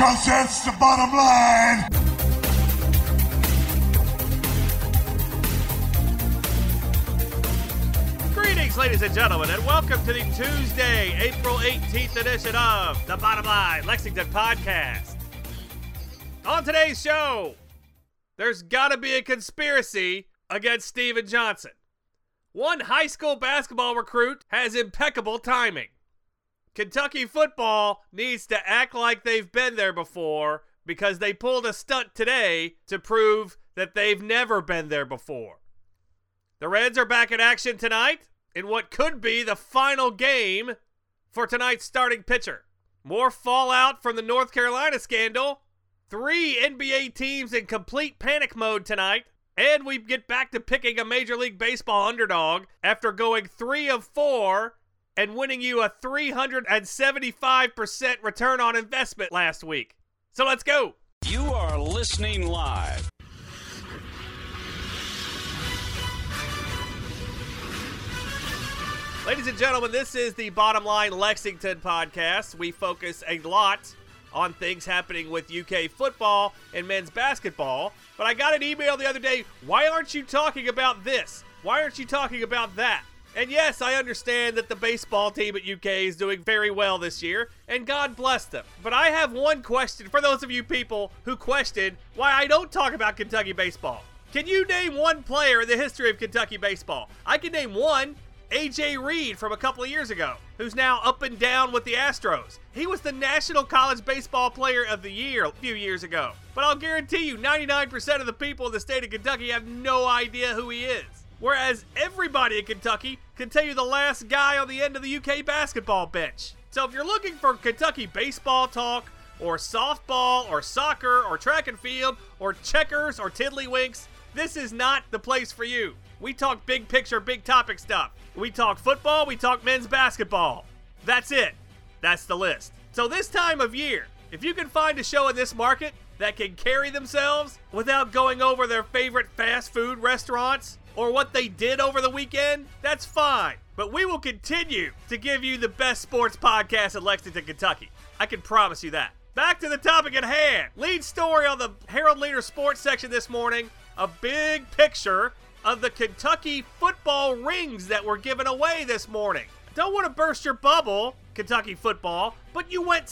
Because that's the bottom line. Greetings, ladies and gentlemen, and welcome to the Tuesday, April 18th edition of the Bottom Line Lexington Podcast. On today's show, there's gotta be a conspiracy against Steven Johnson. One high school basketball recruit has impeccable timing. Kentucky football needs to act like they've been there before because they pulled a stunt today to prove that they've never been there before. The Reds are back in action tonight in what could be the final game for tonight's starting pitcher. More fallout from the North Carolina scandal. 3 NBA teams in complete panic mode tonight. And we get back to picking a Major League Baseball underdog after going 3 of 4 and winning you a 375% return on investment last week. So let's go. You are listening live. Ladies and gentlemen, this is the Bottom Line Lexington Podcast. We focus a lot on things happening with UK football and men's basketball. But I got an email the other day, why aren't you talking about this? Why aren't you talking about that? And yes, I understand that the baseball team at UK is doing very well this year, and God bless them. But I have one question for those of you people who question why I don't talk about Kentucky baseball. Can you name one player in the history of Kentucky baseball? I can name one, A.J. Reed from a couple of years ago, who's now up and down with the Astros. He was the National College Baseball Player of the Year a few years ago. But I'll guarantee you, 99% of the people in the state of Kentucky have no idea who he is. Whereas everybody in Kentucky can tell you the last guy on the end of the UK basketball bench. So if you're looking for Kentucky baseball talk, or softball, or soccer, or track and field, or checkers, or tiddlywinks, this is not the place for you. We talk big picture, big topic stuff. We talk football, we talk men's basketball. That's it. That's the list. So this time of year, if you can find a show in this market that can carry themselves without going over their favorite fast food restaurants or what they did over the weekend, that's fine. But we will continue to give you the best sports podcast in Lexington, Kentucky. I can promise you that. Back to the topic at hand. Lead story on the Herald Leader Sports section this morning, a big picture of the Kentucky football rings that were given away this morning. Don't want to burst your bubble, Kentucky football, but you went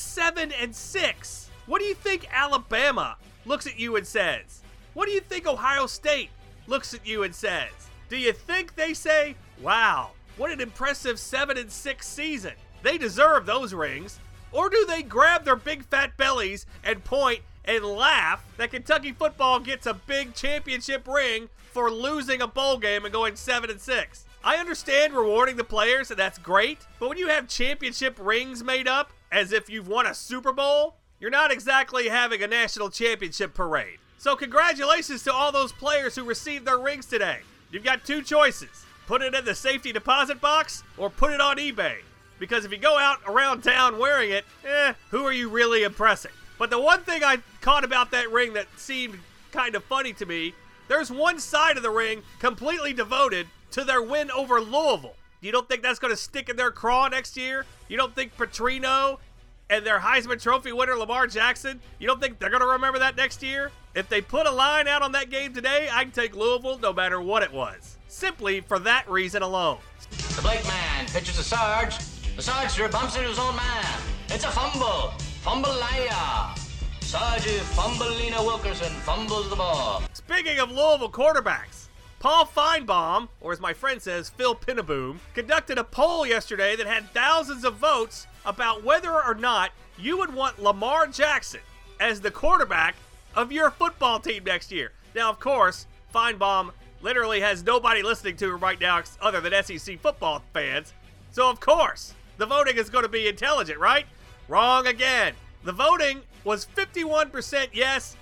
7-6. What do you think Alabama looks at you and says? What do you think Ohio State looks at you and says? Do you think they say, wow, what an impressive 7-6 season? They deserve those rings. Or do they grab their big fat bellies and point and laugh that Kentucky football gets a big championship ring for losing a bowl game and going 7-6? I understand rewarding the players, and that's great, but when you have championship rings made up as if you've won a Super Bowl, you're not exactly having a national championship parade. So congratulations to all those players who received their rings today. You've got 2 choices. Put it in the safety deposit box or put it on eBay. Because if you go out around town wearing it, who are you really impressing? But the one thing I caught about that ring that seemed kind of funny to me, there's one side of the ring completely devoted to their win over Louisville. You don't think that's going to stick in their craw next year? You don't think Petrino and their Heisman Trophy winner Lamar Jackson, you don't think they're going to remember that next year? If they put a line out on that game today, I'd take Louisville no matter what it was. Simply for that reason alone. The Blake man pitches to Sarge. The Sarge bumps into his own man. It's a fumble. Fumble-laya. Sarge Fumbleina Wilkerson fumbles the ball. Speaking of Louisville quarterbacks, Paul Feinbaum, or as my friend says, Phil Pinnaboom, conducted a poll yesterday that had thousands of votes about whether or not you would want Lamar Jackson as the quarterback of your football team next year. Now, of course, Feinbaum literally has nobody listening to him right now other than SEC football fans. So, of course, the voting is going to be intelligent, right? Wrong again. The voting was 51% yes,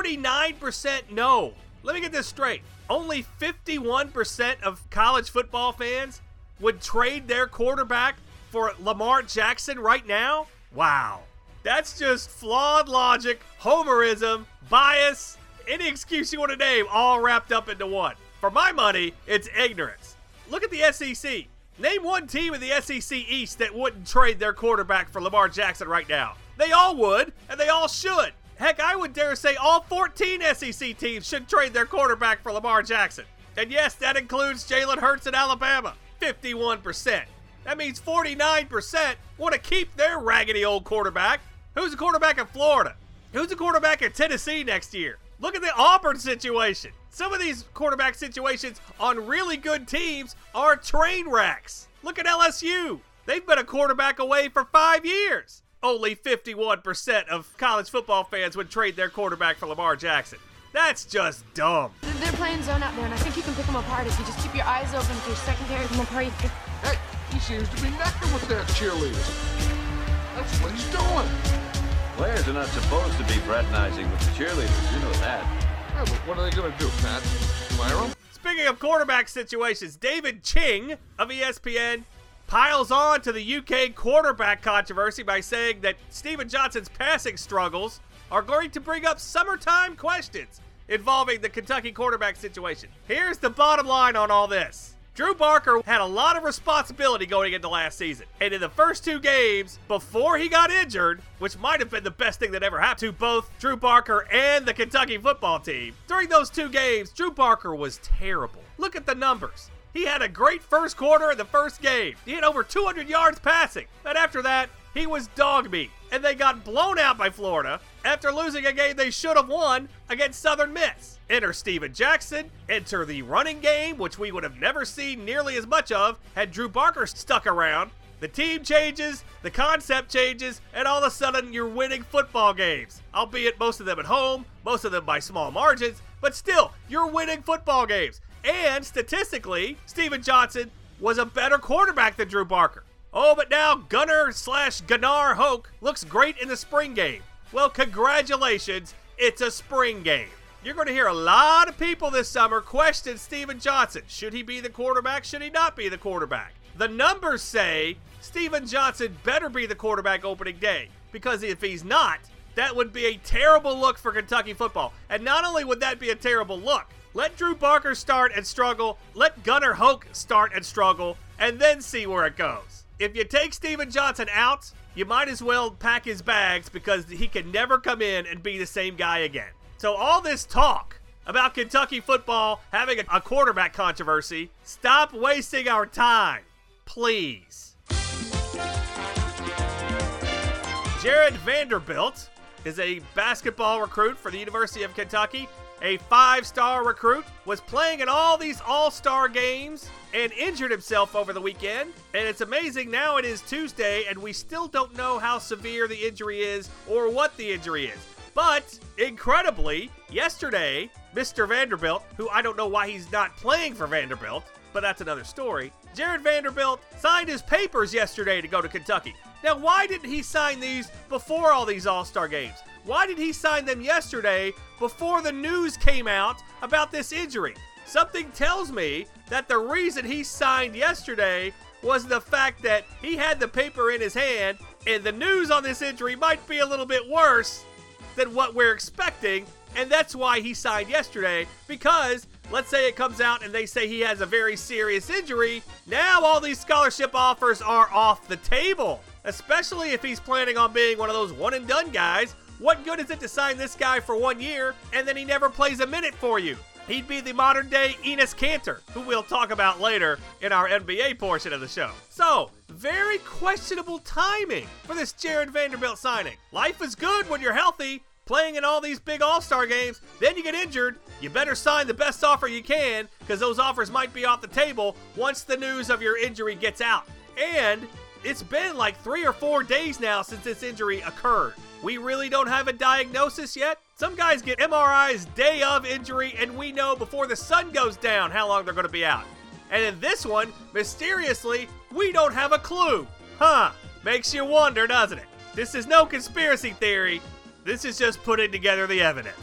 49% no. Let me get this straight. Only 51% of college football fans would trade their quarterback for Lamar Jackson right now? Wow. That's just flawed logic, homerism, bias, any excuse you want to name, all wrapped up into one. For my money, it's ignorance. Look at the SEC. Name one team in the SEC East that wouldn't trade their quarterback for Lamar Jackson right now. They all would, and they all should. Heck, I would dare say all 14 SEC teams should trade their quarterback for Lamar Jackson. And yes, that includes Jalen Hurts in Alabama, 51%. That means 49% want to keep their raggedy old quarterback. Who's the quarterback in Florida? Who's the quarterback in Tennessee next year? Look at the Auburn situation. Some of these quarterback situations on really good teams are train wrecks. Look at LSU. They've been a quarterback away for 5 years. Only 51% of college football fans would trade their quarterback for Lamar Jackson. That's just dumb. They're playing zone out there, and I think you can pick them apart if you just keep your eyes open for your secondary. Hey, he seems to be necking with that cheerleader. That's what he's doing. Players are not supposed to be fraternizing with the cheerleaders. You know that. Yeah, but what are they going to do, Pat? Fire them? Speaking of quarterback situations, David Ching of ESPN piles on to the UK quarterback controversy by saying that Steven Johnson's passing struggles are going to bring up summertime questions involving the Kentucky quarterback situation. Here's the bottom line on all this. Drew Barker had a lot of responsibility going into last season. And in the first 2 games, before he got injured, which might have been the best thing that ever happened to both Drew Barker and the Kentucky football team, during those 2 games, Drew Barker was terrible. Look at the numbers. He had a great first quarter in the first game. He had over 200 yards passing. But after that, he was dog meat. And they got blown out by Florida after losing a game they should have won against Southern Miss. Enter Steven Jackson, enter the running game, which we would have never seen nearly as much of had Drew Barker stuck around. The team changes, the concept changes, and all of a sudden you're winning football games. Albeit most of them at home, most of them by small margins, but still, you're winning football games. And statistically, Steven Johnson was a better quarterback than Drew Barker. Oh, but now Gunnar Hoke looks great in the spring game. Well, congratulations, it's a spring game. You're going to hear a lot of people this summer question Steven Johnson. Should he be the quarterback? Should he not be the quarterback? The numbers say Steven Johnson better be the quarterback opening day, because if he's not, that would be a terrible look for Kentucky football. And not only would that be a terrible look, let Drew Barker start and struggle, let Gunnar Hoke start and struggle, and then see where it goes. If you take Steven Johnson out, you might as well pack his bags because he can never come in and be the same guy again. So all this talk about Kentucky football having a quarterback controversy, stop wasting our time, please. Jared Vanderbilt is a basketball recruit for the University of Kentucky. A 5-star recruit, was playing in all these all-star games and injured himself over the weekend. And it's amazing, now it is Tuesday and we still don't know how severe the injury is or what the injury is. But, incredibly, yesterday, Mr. Vanderbilt, who I don't know why he's not playing for Vanderbilt, but that's another story, Jared Vanderbilt signed his papers yesterday to go to Kentucky. Now, why didn't he sign these before all these all-star games? Why did he sign them yesterday before the news came out about this injury? Something tells me that the reason he signed yesterday was the fact that he had the paper in his hand and the news on this injury might be a little bit worse than what we're expecting, and that's why he signed yesterday, because let's say it comes out and they say he has a very serious injury, now all these scholarship offers are off the table, especially if he's planning on being one of those one-and-done guys. What good is it to sign this guy for 1 year and then he never plays a minute for you? He'd be the modern-day Enes Kanter, who we'll talk about later in our NBA portion of the show. So, very questionable timing for this Jared Vanderbilt signing. Life is good when you're healthy, playing in all these big all-star games, then you get injured. You better sign the best offer you can, because those offers might be off the table once the news of your injury gets out. And it's been like 3 or 4 days now since this injury occurred. We really don't have a diagnosis yet. Some guys get MRIs day of injury, and we know before the sun goes down how long they're going to be out. And in this one, mysteriously, we don't have a clue. Makes you wonder, doesn't it? This is no conspiracy theory. This is just putting together the evidence.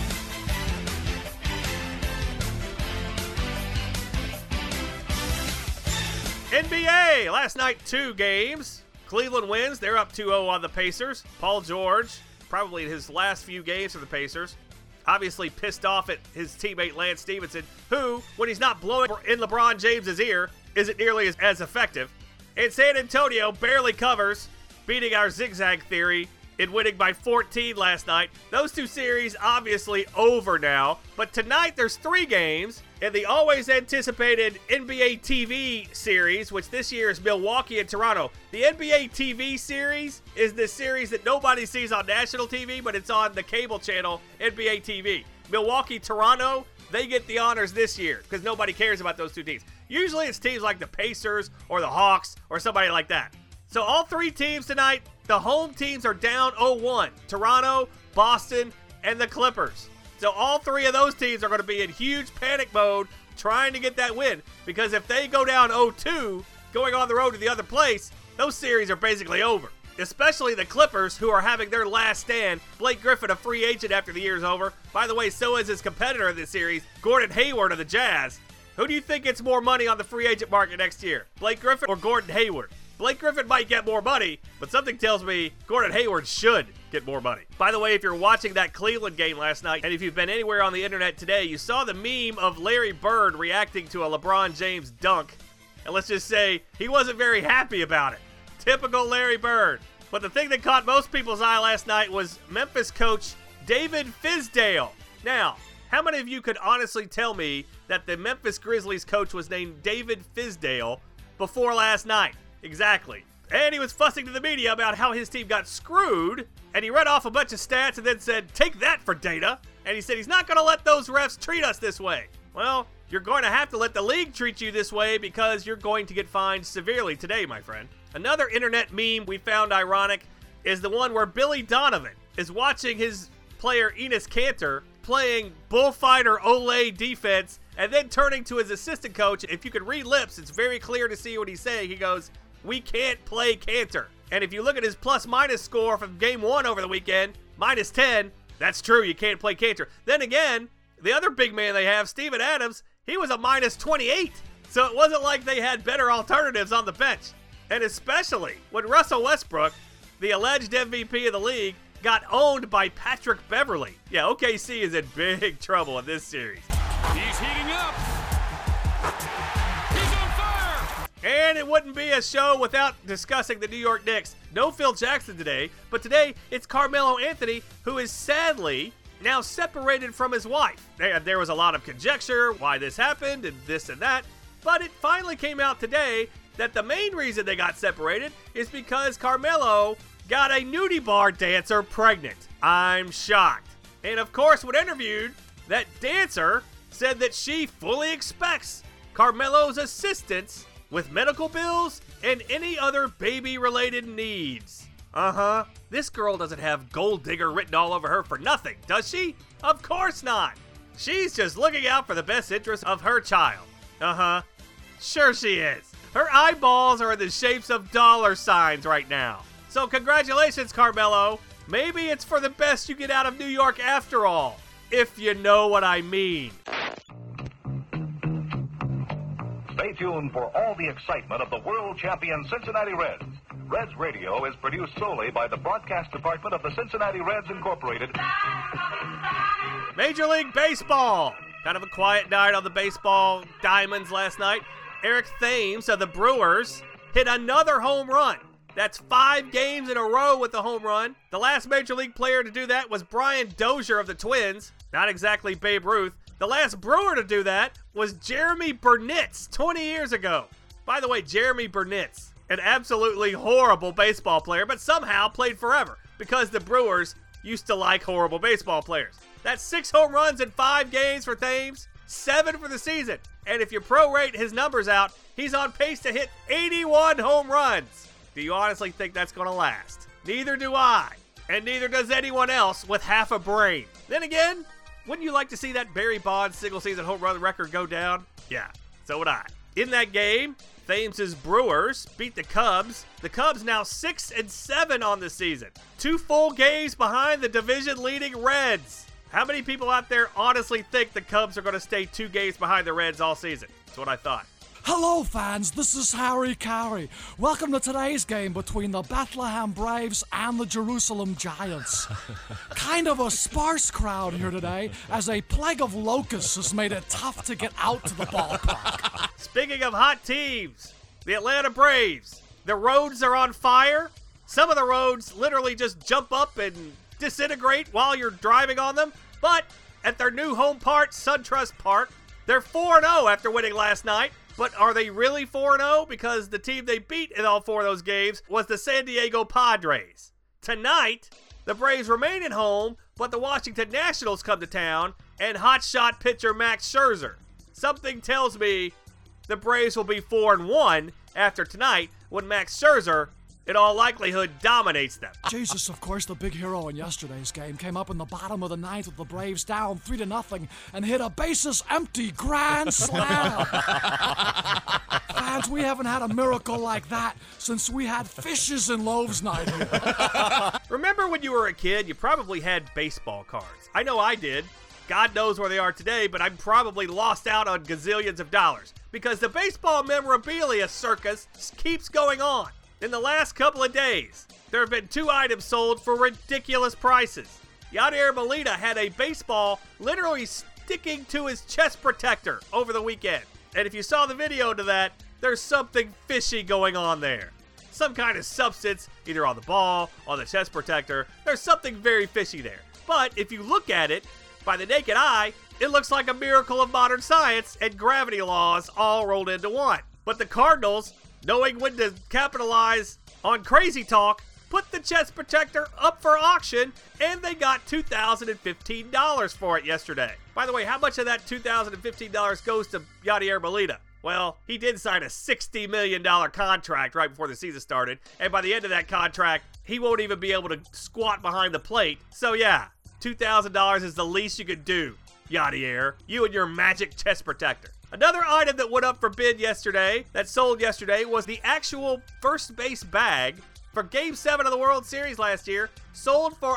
NBA, last night 2 games. Cleveland wins, they're up 2-0 on the Pacers. Paul George, probably his last few games for the Pacers, obviously pissed off at his teammate Lance Stevenson, who, when he's not blowing in LeBron James's ear, isn't nearly as effective. And San Antonio barely covers, beating our zigzag theory in winning by 14 last night. Those two series obviously over now, but tonight there's 3 games in the always anticipated NBA TV series, which this year is Milwaukee and Toronto. The NBA TV series is the series that nobody sees on national TV, but it's on the cable channel NBA TV. Milwaukee, Toronto, they get the honors this year because nobody cares about those two teams. Usually it's teams like the Pacers or the Hawks or somebody like that. So all 3 teams tonight, the home teams are down 0-1. Toronto, Boston, and the Clippers. So all 3 of those teams are going to be in huge panic mode trying to get that win, because if they go down 0-2 going on the road to the other place, those series are basically over. Especially the Clippers, who are having their last stand. Blake Griffin, a free agent after the year's over. By the way, so is his competitor in this series, Gordon Hayward of the Jazz. Who do you think gets more money on the free agent market next year? Blake Griffin or Gordon Hayward? Blake Griffin might get more money, but something tells me Gordon Hayward should get more money. By the way, if you're watching that Cleveland game last night, and if you've been anywhere on the internet today, you saw the meme of Larry Bird reacting to a LeBron James dunk. And let's just say, he wasn't very happy about it. Typical Larry Bird. But the thing that caught most people's eye last night was Memphis coach David Fizdale. Now, how many of you could honestly tell me that the Memphis Grizzlies coach was named David Fizdale before last night? Exactly. And he was fussing to the media about how his team got screwed, and he read off a bunch of stats and then said, take that for data. And he said he's not going to let those refs treat us this way. Well, you're going to have to let the league treat you this way because you're going to get fined severely today, my friend. Another internet meme we found ironic is the one where Billy Donovan is watching his player Enes Kanter playing bullfighter Olay defense and then turning to his assistant coach. If you could read lips, it's very clear to see what he's saying. He goes, we can't play Kanter. And if you look at his plus-minus score from game 1 over the weekend, -10, that's true, you can't play Kanter. Then again, the other big man they have, Steven Adams, he was a -28. So it wasn't like they had better alternatives on the bench. And especially when Russell Westbrook, the alleged MVP of the league, got owned by Patrick Beverley. Yeah, OKC is in big trouble in this series. He's heating up. He's on fire. And it wouldn't be a show without discussing the New York Knicks. No Phil Jackson today, but today it's Carmelo Anthony, who is sadly now separated from his wife. There was a lot of conjecture why this happened and this and that, but it finally came out today that the main reason they got separated is because Carmelo got a nudie bar dancer pregnant. I'm shocked. And of course, when interviewed, that dancer said that she fully expects Carmelo's assistance with medical bills and any other baby-related needs. This girl doesn't have gold digger written all over her for nothing, does she? Of course not. She's just looking out for the best interest of her child. Sure she is. Her eyeballs are in the shapes of dollar signs right now. So congratulations, Carmelo. Maybe it's for the best you get out of New York after all, if you know what I mean. Stay tuned for all the excitement of the world champion Cincinnati Reds. Reds Radio is produced solely by the broadcast department of the Cincinnati Reds Incorporated. Major League Baseball. Kind of a quiet night on the baseball diamonds last night. Eric Thames of the Brewers hit another home run. That's 5 games in a row with the home run. The last Major League player to do that was Brian Dozier of the Twins. Not exactly Babe Ruth. The last Brewer to do that was Jeremy Burnitz 20 years ago. By the way, Jeremy Burnitz, an absolutely horrible baseball player, but somehow played forever because the Brewers used to like horrible baseball players. That's 6 home runs in 5 games for Thames, 7 for the season. And if you prorate his numbers out, he's on pace to hit 81 home runs. Do you honestly think that's going to last? Neither do I. And neither does anyone else with half a brain. Then again, wouldn't you like to see that Barry Bonds single-season home run record go down? Yeah, so would I. In that game, Thames' Brewers beat the Cubs. The Cubs now 6-7 on the season. 2 full games behind the division-leading Reds. How many people out there honestly think the Cubs are going to stay 2 games behind the Reds all season? That's what I thought. Hello fans, this is Harry Carey. Welcome to today's game between the Bethlehem Braves and the Jerusalem Giants. Kind of a sparse crowd here today, as a plague of locusts has made it tough to get out to the ballpark. Speaking of hot teams, the Atlanta Braves. The roads are on fire, Some of the roads literally just jump up and disintegrate while you're driving on them. But at their new home park, SunTrust Park, they're 4-0 after winning last night. But are they really 4-0? Because the team they beat in all 4 of those games was the San Diego Padres. Tonight, the Braves remain at home, but the Washington Nationals come to town and hotshot pitcher Max Scherzer. Something tells me the Braves will be 4-1 after tonight when Max Scherzer, in all likelihood, dominates them. Jesus, of course, the big hero in yesterday's game came up in the bottom of the ninth with the Braves down 3-0 and hit a bases-empty grand slam. Fans, we haven't had a miracle like that since we had fishes and loaves night here. Remember when you were a kid, you probably had baseball cards. I know I did. God knows where they are today, but I'm probably lost out on gazillions of dollars because the baseball memorabilia circus keeps going on. In the last couple of days, there have been 2 items sold for ridiculous prices. Yadier Molina had a baseball literally sticking to his chest protector over the weekend. And if you saw the video to that, there's something fishy going on there. Some kind of substance, either on the ball, on the chest protector. There's something very fishy there. But if you look at it, by the naked eye, it looks like a miracle of modern science and gravity laws all rolled into one. But the Cardinals, knowing when to capitalize on crazy talk, put the chest protector up for auction, and they got $2,015 for it yesterday. By the way, how much of that $2,015 goes to Yadier Molina? Well, he did sign a $60 million contract right before the season started, and by the end of that contract, he won't even be able to squat behind the plate. So yeah, $2,000 is the least you could do, Yadier. You and your magic chest protector. Another item that went up for bid yesterday, that sold yesterday, was the actual first base bag for Game 7 of the World Series last year, sold for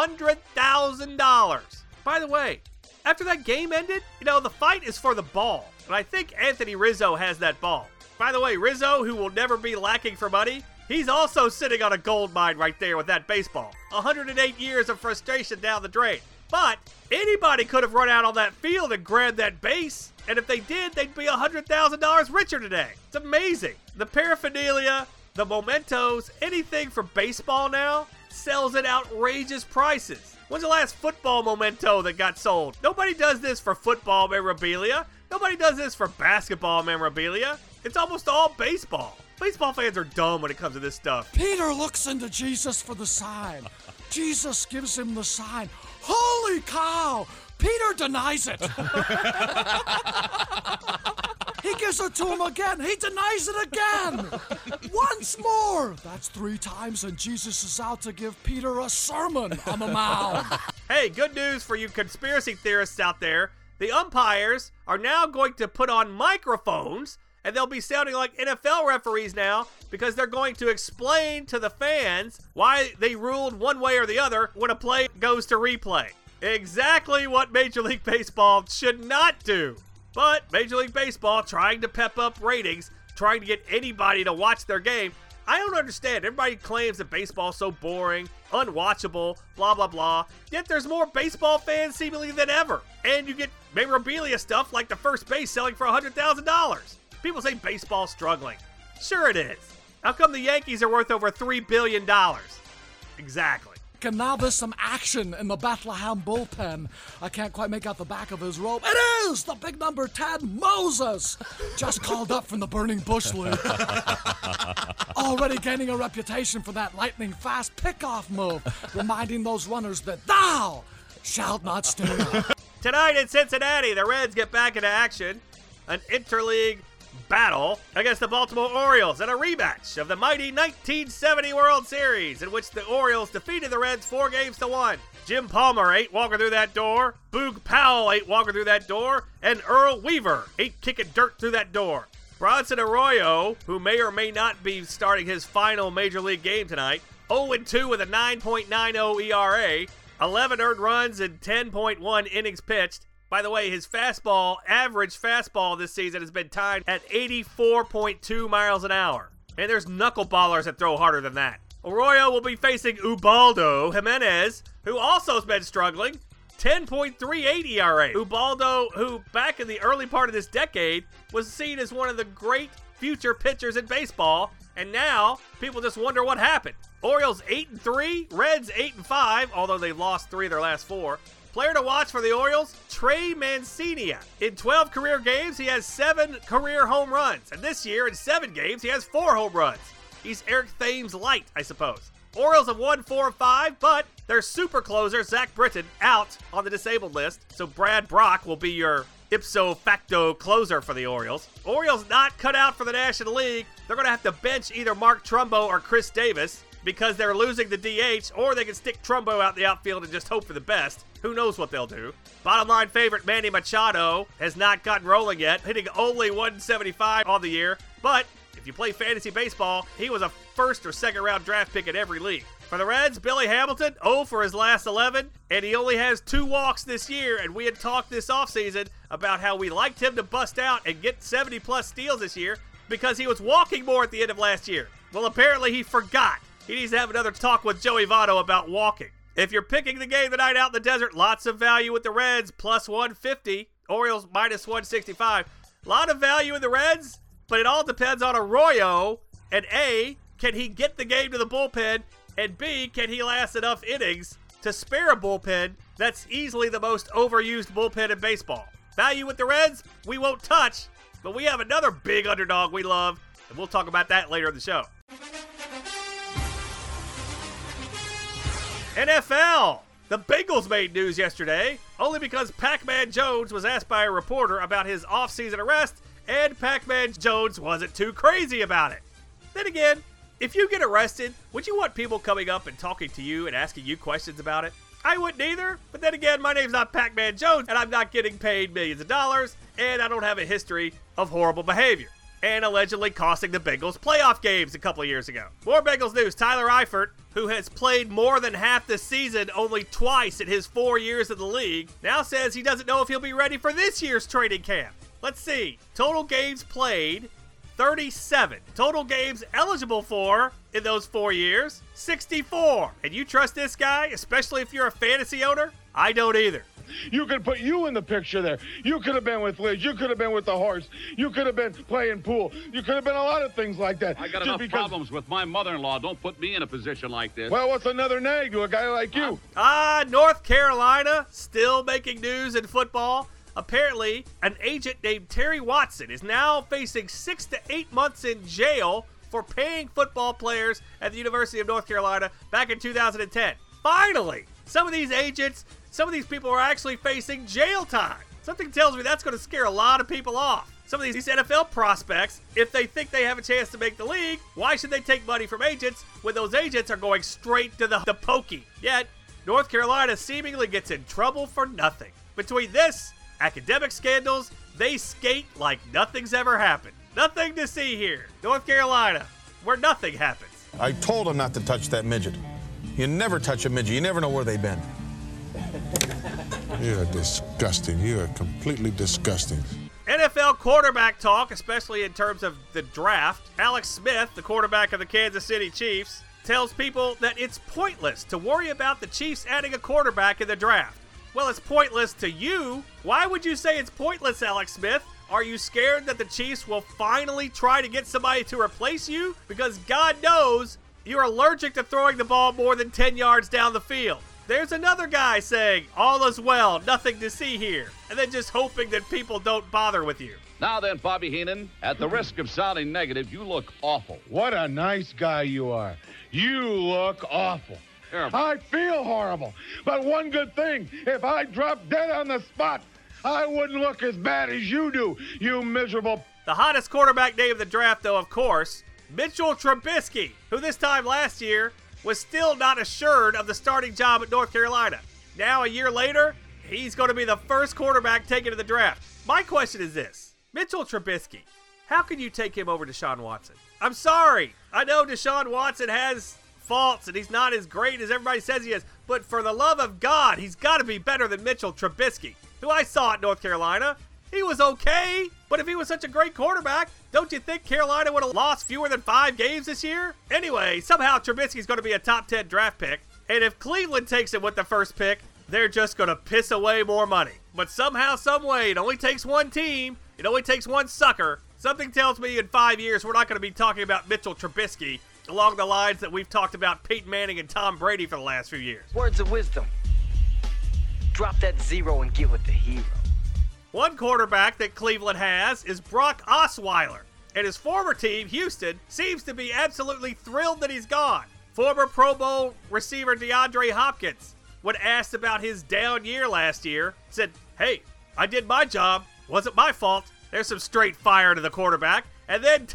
$100,000. By the way, after that game ended, the fight is for the ball. And I think Anthony Rizzo has that ball. By the way, Rizzo, who will never be lacking for money, he's also sitting on a gold mine right there with that baseball. 108 years of frustration down the drain. But anybody could have run out on that field and grabbed that base. And if they did, they'd be $100,000 richer today. It's amazing. The paraphernalia, the mementos, anything for baseball now sells at outrageous prices. When's the last football memento that got sold? Nobody does this for football memorabilia. Nobody does this for basketball memorabilia. It's almost all baseball. Baseball fans are dumb when it comes to this stuff. Peter looks into Jesus for the sign. Jesus gives him the sign. Holy cow! Peter denies it. He gives it to him again. He denies it again. Once more. That's 3 times, and Jesus is out to give Peter a sermon on the mound. Hey, good news for you conspiracy theorists out there. The umpires are now going to put on microphones, and they'll be sounding like NFL referees now because they're going to explain to the fans why they ruled one way or the other when a play goes to replay. Exactly what Major League Baseball should not do. But Major League Baseball, trying to pep up ratings, trying to get anybody to watch their game, I don't understand. Everybody claims that baseball's so boring, unwatchable, blah, blah, blah. Yet there's more baseball fans seemingly than ever. And you get memorabilia stuff like the first base selling for $100,000. People say baseball's struggling. Sure it is. How come the Yankees are worth over $3 billion? Exactly. And now there's some action in the Bethlehem bullpen. I can't quite make out the back of his robe. It is the big number 10, Moses, just called up from the Burning Bush League. Already gaining a reputation for that lightning-fast pickoff move, reminding those runners that thou shalt not steal. Tonight in Cincinnati, the Reds get back into action. An interleague battle against the Baltimore Orioles and a rematch of the mighty 1970 World Series in which the Orioles defeated the Reds 4-1. Jim Palmer ain't walking through that door, Boog Powell ain't walking through that door, and Earl Weaver ain't kicking dirt through that door. Bronson Arroyo, who may or may not be starting his final Major League game tonight, 0-2 with a 9.90 ERA, 11 earned runs and 10.1 innings pitched. By the way, his average fastball this season has been timed at 84.2 miles an hour. And there's knuckleballers that throw harder than that. Arroyo will be facing Ubaldo Jimenez, who also has been struggling. 10.38 ERA. Ubaldo, who back in the early part of this decade was seen as one of the great future pitchers in baseball, And now, people just wonder what happened. Orioles 8-3, Reds 8-5, although they've lost 3 of their last 4. Player to watch for the Orioles, Trey Mancini. In 12 career games, he has 7 career home runs. And this year, in 7 games, he has 4 home runs. He's Eric Thames light, I suppose. Orioles have won 4 of 5, but their super closer, Zach Britton, out on the disabled list. So Brad Brock will be your ipso facto closer for the Orioles. Orioles not cut out for the National League. They're going to have to bench either Mark Trumbo or Chris Davis because they're losing the DH, or they can stick Trumbo out in the outfield and just hope for the best. Who knows what they'll do. Bottom line favorite Manny Machado has not gotten rolling yet, hitting only 175 on the year. But if you play fantasy baseball, he was a first or second round draft pick in every league. For the Reds, Billy Hamilton, 0 for his last 11, and he only has 2 walks this year, and we had talked this offseason about how we liked him to bust out and get 70-plus steals this year because he was walking more at the end of last year. Well, apparently he forgot. He needs to have another talk with Joey Votto about walking. If you're picking the game tonight out in the desert, lots of value with the Reds, plus 150, Orioles minus 165. A lot of value in the Reds, but it all depends on Arroyo, and A, can he get the game to the bullpen, and B, can he last enough innings to spare a bullpen that's easily the most overused bullpen in baseball. Value with the Reds, we won't touch, but we have another big underdog we love, and we'll talk about that later in the show. NFL! The Bengals made news yesterday, only because Pac-Man Jones was asked by a reporter about his off-season arrest, and Pac-Man Jones wasn't too crazy about it. Then again, if you get arrested, would you want people coming up and talking to you and asking you questions about it? I wouldn't either, but then again, my name's not Pac-Man Jones, and I'm not getting paid millions of dollars, and I don't have a history of horrible behavior, and allegedly costing the Bengals playoff games a couple of years ago. More Bengals news. Tyler Eifert, who has played more than half the season only twice in his 4 years in the league, now says he doesn't know if he'll be ready for this year's training camp. Let's see. Total games played, 37. Total games eligible for, in those 4 years, 64. And you trust this guy, especially if you're a fantasy owner? I don't either. You could put you in the picture there. You could have been with Liz. You could have been with the horse. You could have been playing pool. You could have been a lot of things like that. I got enough problems with my mother-in-law. Don't put me in a position like this. Well, what's another nag to a guy like you? North Carolina, still making news in football. Apparently, an agent named Terry Watson is now facing 6 to 8 months in jail for paying football players at the University of North Carolina back in 2010. Finally, some of these agents, some of these people are actually facing jail time. Something tells me that's going to scare a lot of people off. Some of these NFL prospects, if they think they have a chance to make the league, why should they take money from agents when those agents are going straight to the pokey? Yet, North Carolina seemingly gets in trouble for nothing. Between this, academic scandals, they skate like nothing's ever happened. Nothing to see here. North Carolina, where nothing happens. I told him not to touch that midget. You never touch a midget. You never know where they've been. You're disgusting. You're completely disgusting. NFL quarterback talk, especially in terms of the draft. Alex Smith, the quarterback of the Kansas City Chiefs, tells people that it's pointless to worry about the Chiefs adding a quarterback in the draft. Well, it's pointless to you. Why would you say it's pointless, Alex Smith? Are you scared that the Chiefs will finally try to get somebody to replace you? Because God knows you're allergic to throwing the ball more than 10 yards down the field. There's another guy saying, all is well, nothing to see here, and then just hoping that people don't bother with you. Now then, Bobby Heenan, at the risk of sounding negative, you look awful. What a nice guy you are. You look awful. Terrible. I feel horrible. But one good thing, if I dropped dead on the spot, I wouldn't look as bad as you do, you miserable... The hottest quarterback name of the draft, though, of course, Mitchell Trubisky, who this time last year was still not assured of the starting job at North Carolina. Now, a year later, he's going to be the first quarterback taken to the draft. My question is this. Mitchell Trubisky, how can you take him over Deshaun Watson? I'm sorry. I know Deshaun Watson has faults and he's not as great as everybody says he is, but for the love of God, he's got to be better than Mitchell Trubisky, who I saw at North Carolina. He was okay, but if he was such a great quarterback, don't you think Carolina would have lost fewer than 5 games this year? Anyway, somehow Trubisky's going to be a top 10 draft pick, and if Cleveland takes him with the first pick, they're just going to piss away more money. But somehow, some way, it only takes one team, it only takes one sucker, Something tells me in 5 years we're not going to be talking about Mitchell Trubisky along the lines that we've talked about Peyton Manning and Tom Brady for the last few years. Words of wisdom. Drop that zero and get with the hero. One quarterback that Cleveland has is Brock Osweiler, and his former team, Houston, seems to be absolutely thrilled that he's gone. Former Pro Bowl receiver DeAndre Hopkins, when asked about his down year last year, said, "Hey, I did my job. Wasn't my fault." There's some straight fire to the quarterback. And then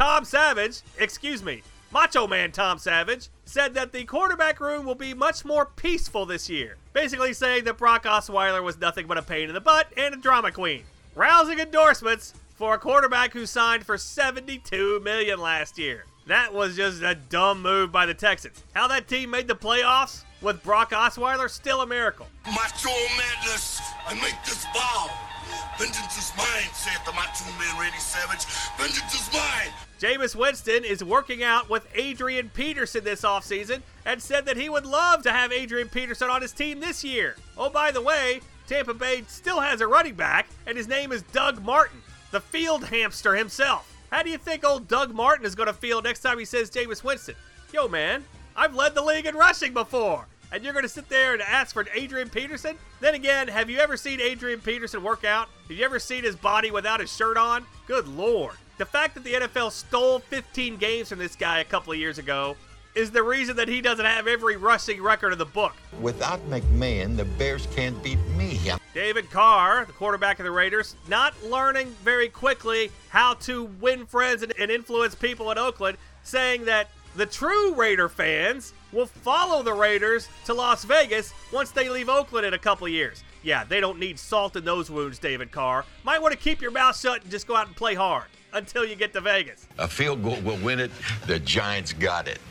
Macho Man Tom Savage, said that the quarterback room will be much more peaceful this year. Basically saying that Brock Osweiler was nothing but a pain in the butt and a drama queen. Rousing endorsements for a quarterback who signed for $72 million last year. That was just a dumb move by the Texans. How that team made the playoffs with Brock Osweiler, still a miracle. Macho madness, I make this vow. Vengeance is mine, saith the Macho Man Randy Savage. Vengeance is mine. Jameis Winston is working out with Adrian Peterson this offseason and said that he would love to have Adrian Peterson on his team this year. Oh, by the way, Tampa Bay still has a running back, and his name is Doug Martin, the field hamster himself. How do you think old Doug Martin is going to feel next time he says Jameis Winston? Yo, man, I've led the league in rushing before, and you're going to sit there and ask for Adrian Peterson? Then again, have you ever seen Adrian Peterson work out? Have you ever seen his body without his shirt on? Good Lord. The fact that the NFL stole 15 games from this guy a couple of years ago is the reason that he doesn't have every rushing record in the book. Without McMahon, the Bears can't beat me. David Carr, the quarterback of the Raiders, not learning very quickly how to win friends and influence people in Oakland, saying that the true Raider fans will follow the Raiders to Las Vegas once they leave Oakland in a couple of years. Yeah, they don't need salt in those wounds, David Carr. Might want to keep your mouth shut and just go out and play hard until you get to Vegas. A field goal will win it. The Giants got it.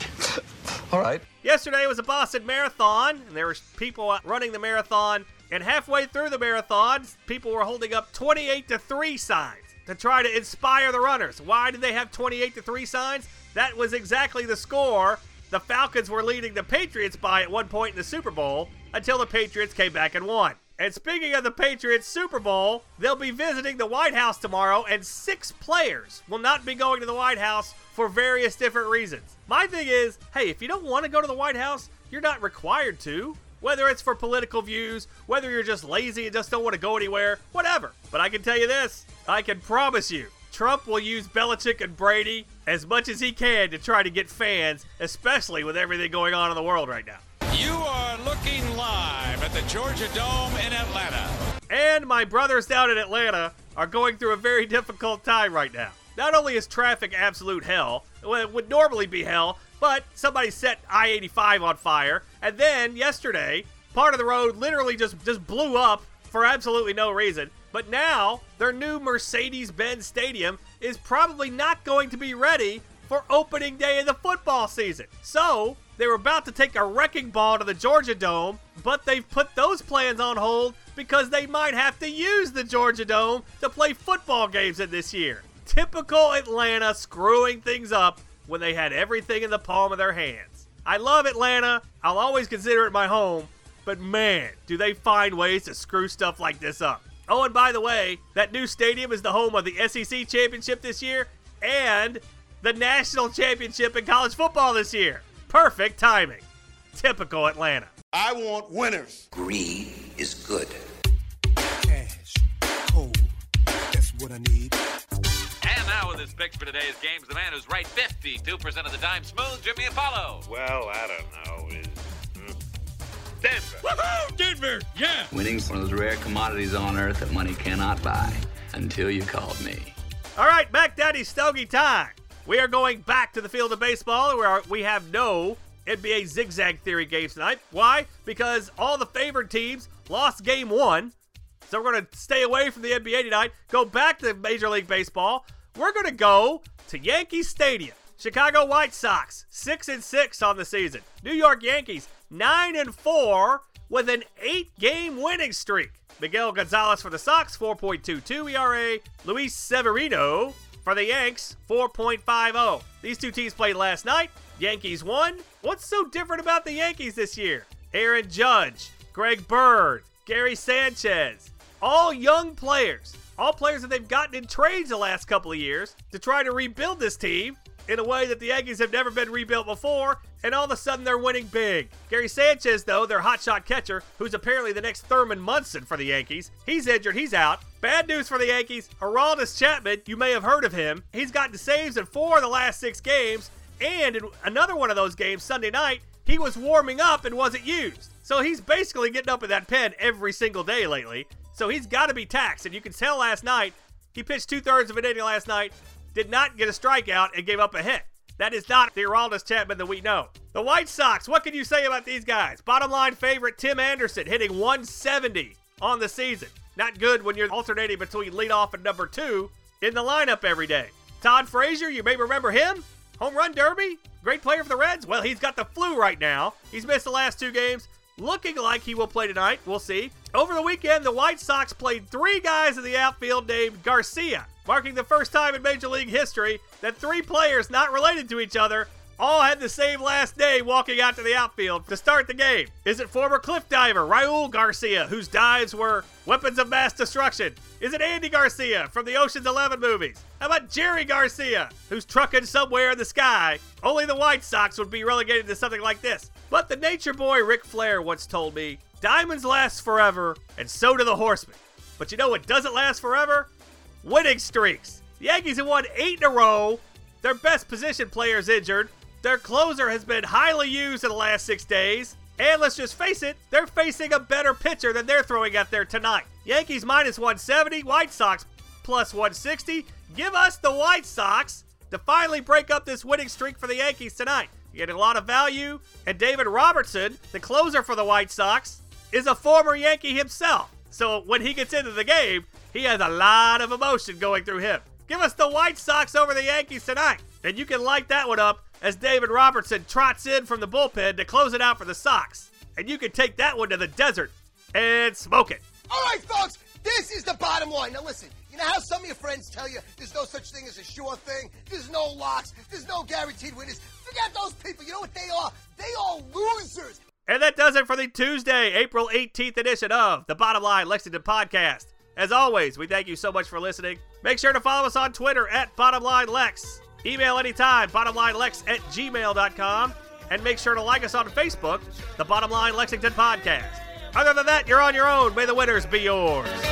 All right. Yesterday was a Boston Marathon, and there were people running the marathon, and halfway through the marathon, people were holding up 28-3 signs to try to inspire the runners. Why did they have 28-3 signs? That was exactly the score the Falcons were leading the Patriots by at one point in the Super Bowl until the Patriots came back and won. And speaking of the Patriots Super Bowl, they'll be visiting the White House tomorrow, and 6 players will not be going to the White House for various different reasons. My thing is, hey, if you don't want to go to the White House, you're not required to. Whether it's for political views, whether you're just lazy and just don't want to go anywhere, whatever. But I can tell you this, I can promise you, Trump will use Belichick and Brady as much as he can to try to get fans, especially with everything going on in the world right now. You are looking live at the Georgia Dome in Atlanta. And my brothers down in Atlanta are going through a very difficult time right now. Not only is traffic absolute hell, well, it would normally be hell, but somebody set I-85 on fire, and then yesterday, part of the road literally just blew up for absolutely no reason. But now, their new Mercedes-Benz Stadium is probably not going to be ready for opening day of the football season. So, they were about to take a wrecking ball to the Georgia Dome, but they've put those plans on hold because they might have to use the Georgia Dome to play football games in this year. Typical Atlanta screwing things up when they had everything in the palm of their hands. I love Atlanta. I'll always consider it my home, but man, do they find ways to screw stuff like this up. Oh, and by the way, that new stadium is the home of the SEC Championship this year and the National Championship in college football this year. Perfect timing. Typical Atlanta. I want winners. Greed is good. Cash, cold, that's what I need. And now with his picks for today's games, the man who's right 52% of the time, Smooth Jimmy Apollo. Well, I don't know. Denver. Woohoo! Denver, yeah! Winning's one of those rare commodities on earth that money cannot buy until you called me. All right, Mac Daddy Stogie time. We are going back to the field of baseball where we have no NBA zigzag theory games tonight. Why? Because all the favored teams lost game 1. So we're going to stay away from the NBA tonight, go back to Major League Baseball. We're going to go to Yankee Stadium. Chicago White Sox, 6-6 on the season. New York Yankees, 9-4 with an 8-game winning streak. Miguel Gonzalez for the Sox, 4.22 ERA. Luis Severino for the Yanks, 4.50. These two teams played last night. Yankees won. What's so different about the Yankees this year? Aaron Judge, Greg Bird, Gary Sanchez, all young players All players that they've gotten in trades the last couple of years to try to rebuild this team in a way that the Yankees have never been rebuilt before, and all of a sudden they're winning big. Gary Sanchez, though, their hotshot catcher, who's apparently the next Thurman Munson for the Yankees, he's injured, he's out. Bad news for the Yankees, Aroldis Chapman, you may have heard of him. He's gotten saves in 4 of the last 6 games, and in another one of those games, Sunday night, he was warming up and wasn't used. So he's basically getting up in that pen every single day lately. So he's got to be taxed, and you can tell last night, he pitched 2/3 of an inning last night, did not get a strikeout, and gave up a hit. That is not the Aroldis Chapman that we know. The White Sox, what can you say about these guys? Bottom line favorite Tim Anderson hitting 170 on the season. Not good when you're alternating between leadoff and number 2 in the lineup every day. Todd Frazier, you may remember him. Home run derby, great player for the Reds. Well, he's got the flu right now. He's missed the last 2 games. Looking like he will play tonight. We'll see. Over the weekend, the White Sox played 3 guys in the outfield named Garcia, marking the first time in Major League history that 3 players not related to each other all had the same last name walking out to the outfield to start the game. Is it former cliff diver Raul Garcia, whose dives were weapons of mass destruction? Is it Andy Garcia from the Ocean's 11 movies? How about Jerry Garcia, who's trucking somewhere in the sky? Only the White Sox would be relegated to something like this. But the nature boy Ric Flair once told me, diamonds last forever, and so do the horsemen. But you know what doesn't last forever? Winning streaks. The Yankees have won 8 in a row. Their best position player's injured. Their closer has been highly used in the last 6 days. And let's just face it, they're facing a better pitcher than they're throwing out there tonight. Yankees minus 170, White Sox plus 160. Give us the White Sox to finally break up this winning streak for the Yankees tonight. You're getting a lot of value. And David Robertson, the closer for the White Sox, is a former Yankee himself. So when he gets into the game, he has a lot of emotion going through him. Give us the White Sox over the Yankees tonight. And you can light that one up as David Robertson trots in from the bullpen to close it out for the Sox. And you can take that one to the desert and smoke it. All right, folks, this is the bottom line. Now listen, you know how some of your friends tell you there's no such thing as a sure thing? There's no locks. There's no guaranteed winners. Forget those people. You know what they are? They are losers. And that does it for the Tuesday, April 18th edition of the Bottom Line Lexington Podcast. As always, we thank you so much for listening. Make sure to follow us on Twitter at BottomLineLex. Email anytime, bottomlinelex@gmail.com. And make sure to like us on Facebook, the Bottom Line Lexington Podcast. Other than that, you're on your own. May the winners be yours.